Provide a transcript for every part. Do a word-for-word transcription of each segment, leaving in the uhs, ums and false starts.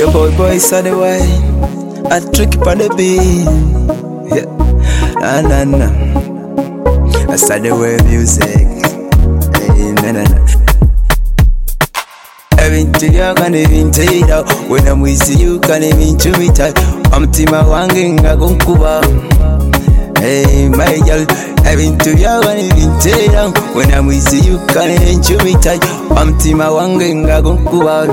Your boy boys are the way. I trick on the beat. Yeah, nah nah nah. I start the way music. Hey, nah nah nah. Everything you can even take out. When I'm with you, can even chew me tight. I'm Tima Wanging, I gon' kuba. Hey, my girl. Everything you can even take out. When I'm with you, can even chew me tight. I'm Tima Wanging, I gon' kuba.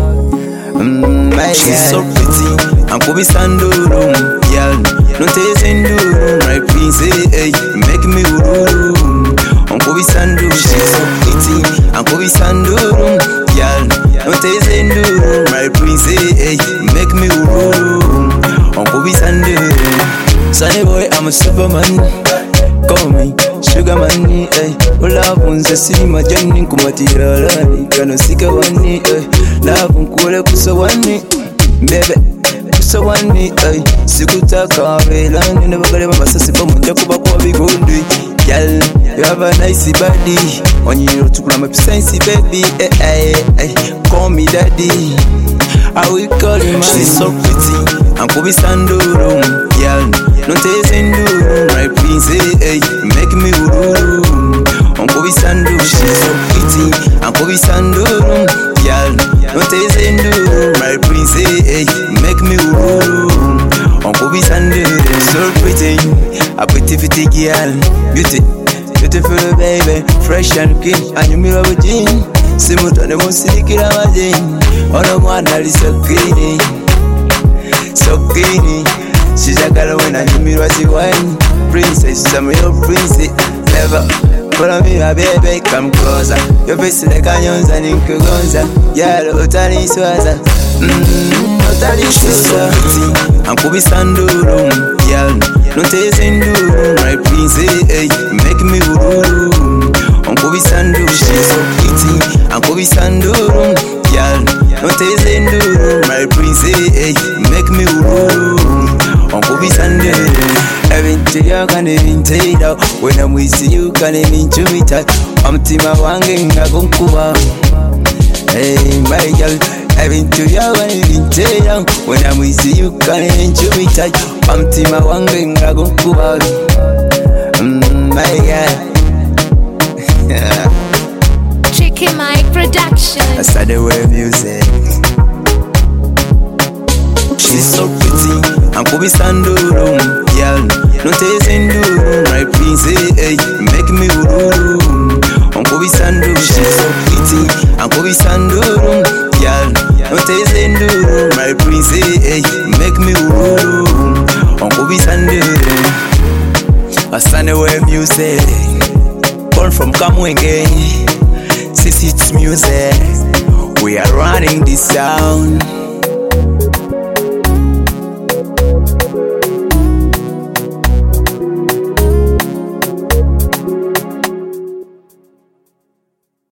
Mm, my She's girl. So pretty. I'm Kobe Sanduru, girl. No tasting do, my princess. Hey, make me uru. I'm Kobe Sanduru. She's so pretty. I'm Kobe Sanduru, girl. No tasting do, my princess. Hey, make me uru. I'm Kobe Sanduru. Sunny boy, I'm a superman. Call me sugar money. Hey, love unze sima jani kumatira lani. Kano sika wani. Hey, love unkule kusawani, baby. So one day, ay, sikutaka velani nebagale babasasi bamuja kuba kwa bigundi. Girl, you have a nice body. On you tukuna mapisensi baby. Eh, eh, eh, call me daddy. I will call you man. She's so pretty. I'm Kobe Sanduru, girl. No tasting do, my princess. Hey, make me uru. I'm Kobe Sanduru. She's so pretty. I'm Kobe Sanduru, girl. No tasting do, my princess. Hey, make me uru. I'm Kobe Sanduru. So pretty, a pretty pretty girl. Beauty, beautiful baby, fresh and clean. And you mirror with jean. Simuta ne musikira majin. Ono mwana li so clean, so clean. Shijagala when I mirror the wine. Princess, I'm your princess. Never follow me, my baby, come closer. Your face like onions and inkugonza. Yeah, utani swaza. Mmm, utani swaza. I'm Kobe Sanduru, girl. No tasting do, my princess. Hey, make me uru. I'm Kobe Sanduru. She's so pretty. I'm Kobe Sanduru, girl. No tasting do, my princess. Hey, make me uru. I'm Kobe Sanduru. Everything you can even take out. When I'm with you, can even chew me tight. I'm Tima Wanging, I gon' kuba. Hey, my girl. Everything you can even take out. When I'm with you, can even chew me tight. I'm Tima Wanging, I gon' kuba. Mm, my girl. Tricky Mike Production. I started with music. She's so pretty. I'm Kobe Sanduru, girl. No tasting do, my princess. Hey, make me uru. I'm Kobe Sanduru. She's so pretty. I'm Kobe Sanduru, girl. No tasting do, my princess. Hey, make me uru. I'm Kobe Sanduru. I stand away music. Born from Kamwenge. Six hits music. We are running this sound.